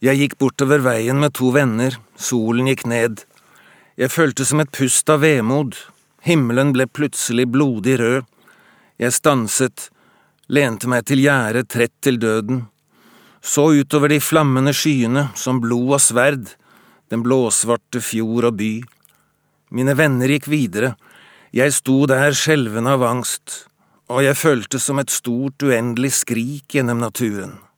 Jeg gikk bortover veien med 2 venner, solen gikk ned. Jeg følte som et pust av vemod. Himmelen ble plutselig blodig rød. Jeg stanset, lente meg til gjerdet trett til døden. Så utover de flammende skyene som blod og sverd, den blåsvarte fjord og by. Mine venner gikk videre. Jeg sto der skjelvende av angst, og jeg følte som et stort, uendelig skrik gjennom naturen.